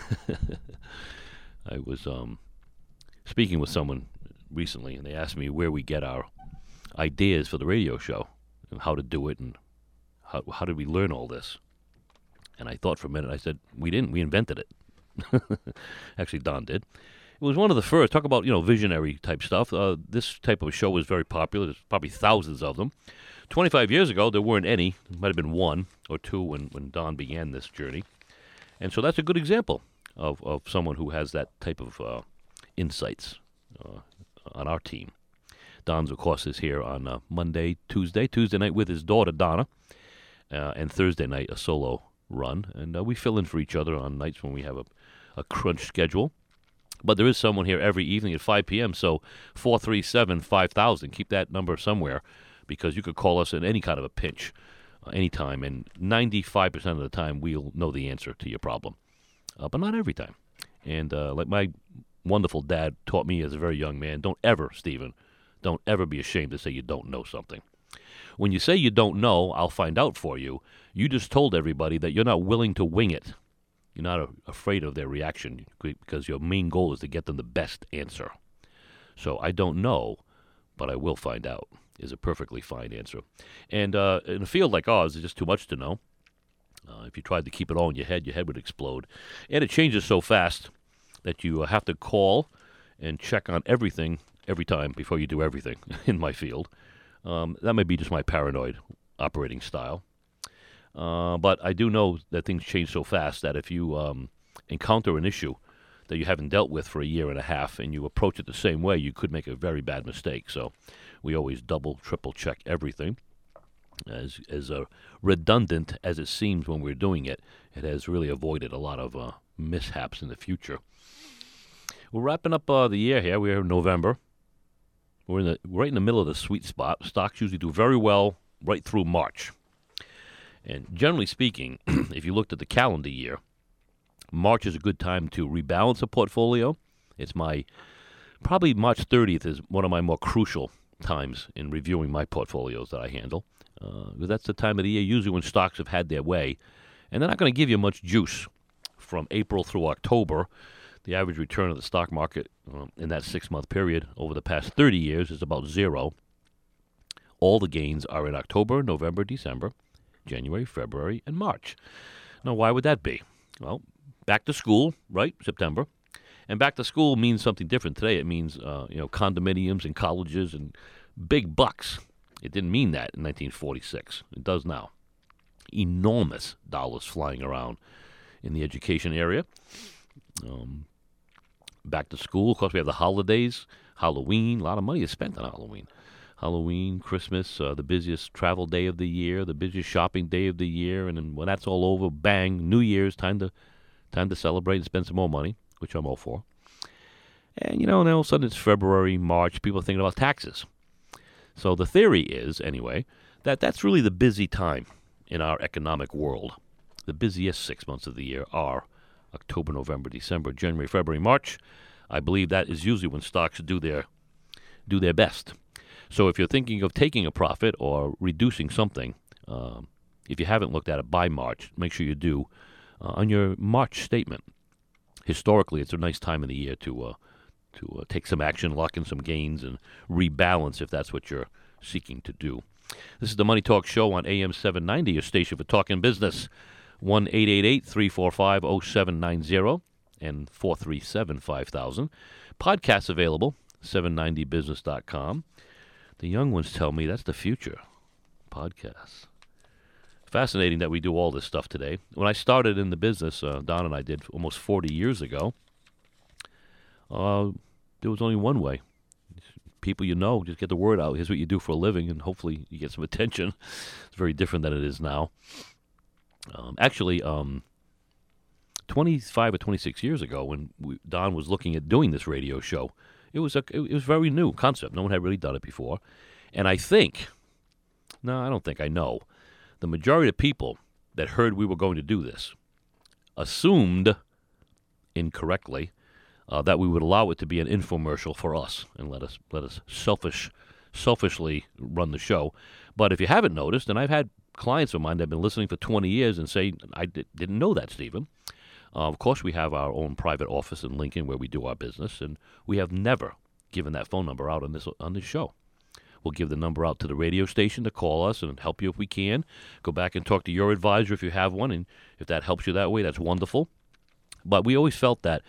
I was um, speaking with someone recently, and they asked me where we get our ideas for the radio show and how to do it and how, how did we learn all this. And I thought for a minute, I said, we didn't, we invented it. Actually, Don did. It was one of the first. Talk about, you know, visionary type stuff. Uh, this type of show was very popular. There's probably thousands of them. twenty-five years ago, there weren't any. There might have been one or two when, when Don began this journey. And so that's a good example of, of someone who has that type of uh, insights uh, on our team. Don's, of course, is here on uh, Monday, Tuesday, Tuesday night with his daughter, Donna, uh, and Thursday night, a solo run. And uh, we fill in for each other on nights when we have a, a crunch schedule. But there is someone here every evening at five p.m., so four three seven, five thousand. Keep that number somewhere, because you could call us in any kind of a pinch uh, anytime, and ninety-five percent of the time we'll know the answer to your problem. Uh, but not every time. And uh, like my wonderful dad taught me as a very young man, don't ever, Stephen, don't ever be ashamed to say you don't know something. When you say you don't know, I'll find out for you. You just told everybody that you're not willing to wing it. You're not a, afraid of their reaction, because your main goal is to get them the best answer. So I don't know, but I will find out is a perfectly fine answer. And uh, in a field like ours, it's just too much to know. Uh, if you tried to keep it all in your head, your head would explode. And it changes so fast that you have to call and check on everything every time before you do everything in my field. Um, that may be just my paranoid operating style. Uh, but I do know that things change so fast that if you um, encounter an issue that you haven't dealt with for a year and a half and you approach it the same way, you could make a very bad mistake. So we always double, triple check everything. As as uh, redundant as it seems when we're doing it, it has really avoided a lot of uh, mishaps in the future. We're wrapping up uh, the year here. We're in November. We're in the, right in the middle of the sweet spot. Stocks usually do very well right through March. And generally speaking, if you looked at the calendar year, March is a good time to rebalance a portfolio. It's my, probably March thirtieth is one of my more crucial times in reviewing my portfolios that I handle. Uh, because that's the time of the year usually when stocks have had their way. And they're not going to give you much juice from April through October. The average return of the stock market uh, in that six-month period over the past thirty years is about zero. All the gains are in October, November, December, January, February, and March. Now, why would that be? Well, back to school, right, September. And back to school means something different today. It means, uh, you know, condominiums and colleges and big bucks. It didn't mean that in nineteen forty-six. It does now. Enormous dollars flying around in the education area. Um, back to school, of course, we have the holidays, Halloween. A lot of money is spent on Halloween. Halloween, Christmas, uh, the busiest travel day of the year, the busiest shopping day of the year, and then when that's all over, bang, New Year's, time to time to celebrate and spend some more money, which I'm all for. And, you know, and then all of a sudden it's February, March, people are thinking about taxes. So the theory is, anyway, that that's really the busy time in our economic world. The busiest six months of the year are October, November, December, January, February, March. I believe that is usually when stocks do their do their best. So if you're thinking of taking a profit or reducing something, um, if you haven't looked at it by March, make sure you do uh, on your March statement. Historically, it's a nice time of the year to uh, to uh, take some action, lock in some gains, and rebalance if that's what you're seeking to do. This is the Money Talk Show on A M seven ninety, your station for talking business. one eight eight eight, three four five, zero seven nine zero and four three seven, five thousand. Podcasts available, seven ninety business dot com. The young ones tell me that's the future, podcasts. Fascinating that we do all this stuff today. When I started in the business, uh, Don and I did almost forty years ago, uh, there was only one way. People you know, just get the word out. Here's what you do for a living, and hopefully you get some attention. It's very different than it is now. Um, actually, um, twenty-five or twenty-six years ago, when we, Don was looking at doing this radio show, it was a it was a very new concept. No one had really done it before. And I think, no, I don't think, I know, the majority of people that heard we were going to do this assumed incorrectly uh, that we would allow it to be an infomercial for us and let us let us selfish selfishly run the show. But if you haven't noticed, and I've had clients of mine that have been listening for twenty years and say, I d- didn't know that, Stephen. Uh, of course, we have our own private office in Lincoln where we do our business, and we have never given that phone number out on this on this show. We'll give the number out to the radio station to call us and help you if we can. Go back and talk to your advisor if you have one, and if that helps you that way, that's wonderful. But we always felt that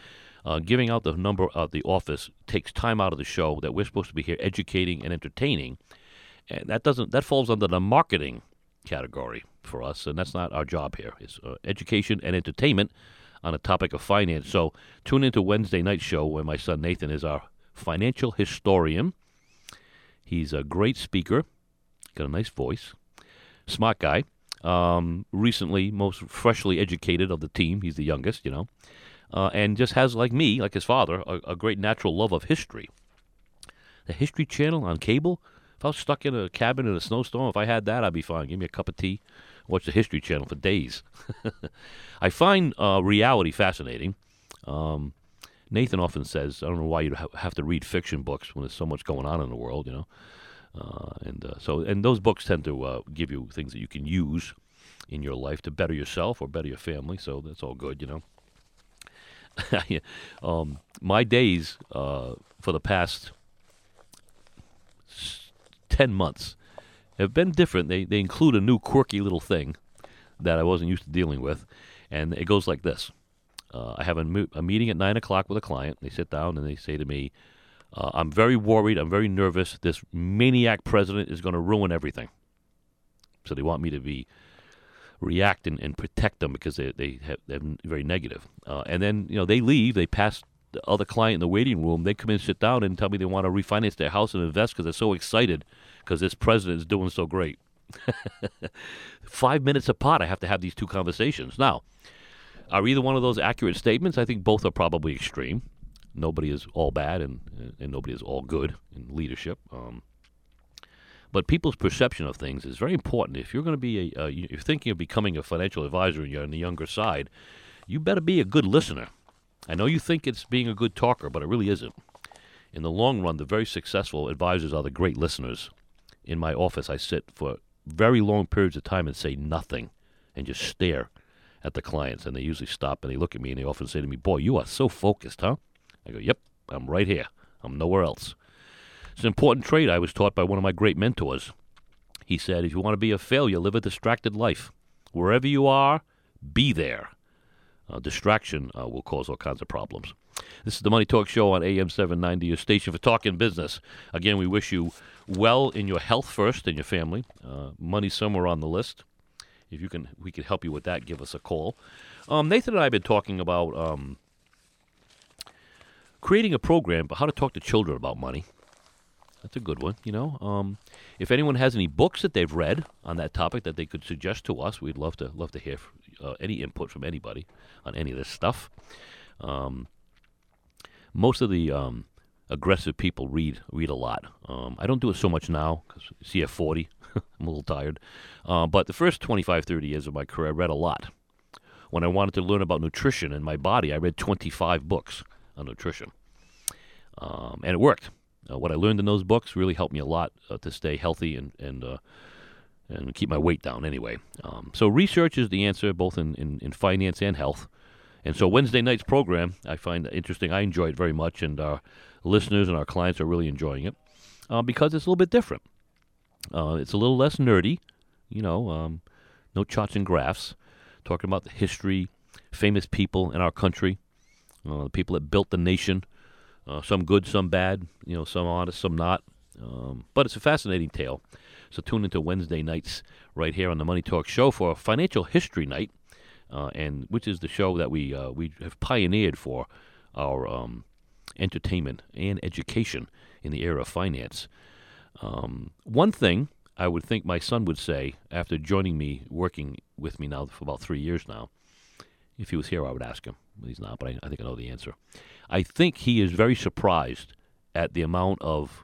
uh, giving out the number at the office takes time out of the show that we're supposed to be here educating and entertaining. And that doesn't that falls under the marketing category for us, and that's not our job here. It's uh, education and entertainment on a topic of finance. So tune into Wednesday night show where my son Nathan is our financial historian. He's a great speaker, got a nice voice, smart guy. Um, recently, most freshly educated of the team. He's the youngest, you know, uh, and just has, like me, like his father, a, a great natural love of history. The History Channel on cable. If I was stuck in a cabin in a snowstorm, if I had that, I'd be fine. Give me a cup of tea, watch the History Channel for days. I find uh, reality fascinating. Um, Nathan often says, I don't know why you ha- have to read fiction books when there's so much going on in the world, you know. Uh, and uh, so, and those books tend to uh, give you things that you can use in your life to better yourself or better your family. So that's all good, you know. um, my days uh, for the past ten months have been different. They they include a new quirky little thing that I wasn't used to dealing with, and it goes like this. Uh, I have a, mo- a meeting at nine o'clock with a client. They sit down and they say to me, uh, I'm very worried, I'm very nervous. This maniac president is going to ruin everything. So they want me to be react and, and protect them because they, they have, they're very negative. Uh, and then, you know, they leave, they pass the other client in the waiting room, they come in, sit down, and tell me they want to refinance their house and invest because they're so excited because this president is doing so great. Five minutes apart, I have to have these two conversations. Now, are either one of those accurate statements? I think both are probably extreme. Nobody is all bad, and and nobody is all good in leadership. Um, but people's perception of things is very important. If you're going to be a, uh, you're thinking of becoming a financial advisor and you're on the younger side, you better be a good listener. I know you think it's being a good talker, but it really isn't. In the long run, the very successful advisors are the great listeners. In my office, I sit for very long periods of time and say nothing and just stare at the clients. And they usually stop and they look at me and they often say to me, boy, you are so focused, huh? I go, yep, I'm right here. I'm nowhere else. It's an important trait I was taught by one of my great mentors. He said, if you want to be a failure, live a distracted life. Wherever you are, be there. Uh, distraction uh, will cause all kinds of problems. This is the Money Talk Show on A M seven ninety, your station for talking business. Again, we wish you well in your health first and your family. Uh, money somewhere on the list. If you can, we can help you with that, give us a call. Um, Nathan and I have been talking about um, creating a program about how to talk to children about money. That's a good one, you know. Um, if anyone has any books that they've read on that topic that they could suggest to us, we'd love to love to hear uh, any input from anybody on any of this stuff. Um, most of the um, aggressive people read read a lot. Um, I don't do it so much now because see at forty, I'm a little tired. Uh, but the first twenty-five, thirty years of my career, I read a lot. When I wanted to learn about nutrition and my body, I read twenty-five books on nutrition, um, and it worked. Uh, what I learned in those books really helped me a lot uh, to stay healthy and and uh, and keep my weight down anyway. Um, so research is the answer, both in, in, in finance and health. And so Wednesday night's program, I find interesting. I enjoy it very much, and our listeners and our clients are really enjoying it uh, because it's a little bit different. Uh, it's a little less nerdy, you know, um, no charts and graphs, talking about the history, famous people in our country, uh, the people that built the nation. Uh, some good, some bad, you know, some honest, some not. Um, but it's a fascinating tale. So tune into Wednesday nights right here on the Money Talk Show for Financial History Night, uh, and which is the show that we uh, we have pioneered for our um, entertainment and education in the era of finance. Um, one thing I would think my son would say after joining me, working with me now for about three years now, if he was here, I would ask him. He's not, but I, I think I know the answer. I think he is very surprised at the amount of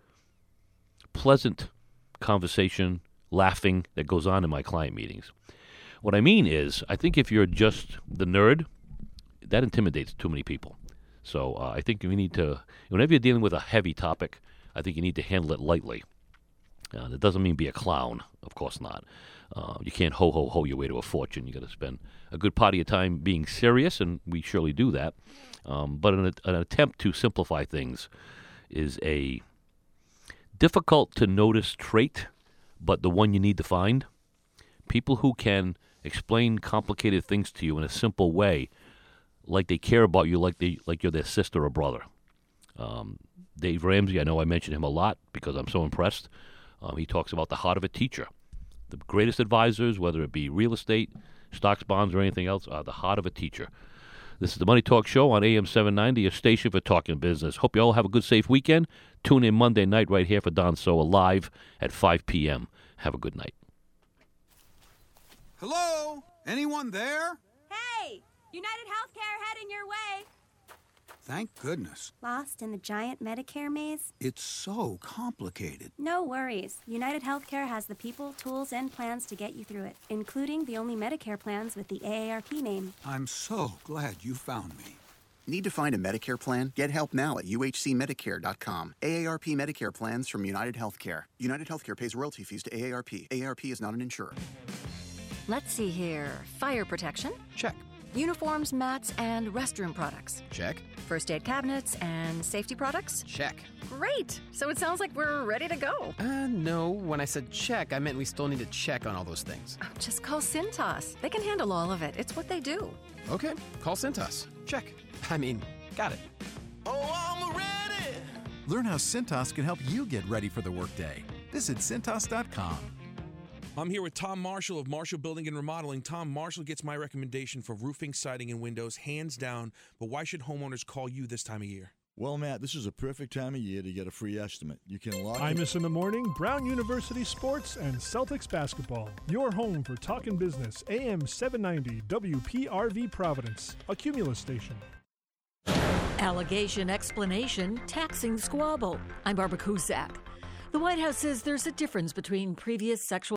pleasant conversation, laughing that goes on in my client meetings. What I mean is, I think if you're just the nerd, that intimidates too many people. So uh, I think we need to, whenever you're dealing with a heavy topic, I think you need to handle it lightly. Uh, that doesn't mean be a clown, of course not. Uh, you can't ho-ho-ho your way to a fortune. You got to spend a good part of your time being serious, and we surely do that. Um, but an, an attempt to simplify things is a difficult-to-notice trait, but the one you need to find. People who can explain complicated things to you in a simple way, like they care about you, like they like you're their sister or brother. Um, Dave Ramsey, I know I mention him a lot because I'm so impressed. Um, he talks about the heart of a teacher. The greatest advisors, whether it be real estate, stocks, bonds, or anything else, are the heart of a teacher. This is the Money Talk Show on A M seven ninety, a station for talking business. Hope you all have a good, safe weekend. Tune in Monday night right here for Don Soa live at five p.m. Have a good night. Hello? Anyone there? Hey! United Healthcare heading your way. Thank goodness. Lost in the giant Medicare maze? It's so complicated. No worries. United Healthcare has the people, tools, and plans to get you through it, including the only Medicare plans with the A A R P name. I'm so glad you found me. Need to find a Medicare plan? Get help now at U H C Medicare dot com. A A R P Medicare plans from United Healthcare. United Healthcare pays royalty fees to A A R P. A A R P is not an insurer. Let's see here. Fire protection? Check. Uniforms, mats, and restroom products? Check. First aid cabinets and safety products? Check. Great! So it sounds like we're ready to go. Uh, no. When I said check, I meant we still need to check on all those things. Oh, just call Cintas. They can handle all of it. It's what they do. Okay. Call Cintas. Check. I mean, got it. Oh, I'm ready! Learn how Cintas can help you get ready for the workday. Visit Cintas dot com. I'm here with Tom Marshall of Marshall Building and Remodeling. Tom, Marshall gets my recommendation for roofing, siding, and windows, hands down. But why should homeowners call you this time of year? Well, Matt, this is a perfect time of year to get a free estimate. You can lock Imus in the morning, Brown University sports, and Celtics basketball. Your home for talking business. A M seven ninety W P R V Providence, a Cumulus station. Allegation, explanation, taxing squabble. I'm Barbara Cusack. The White House says there's a difference between previous sexual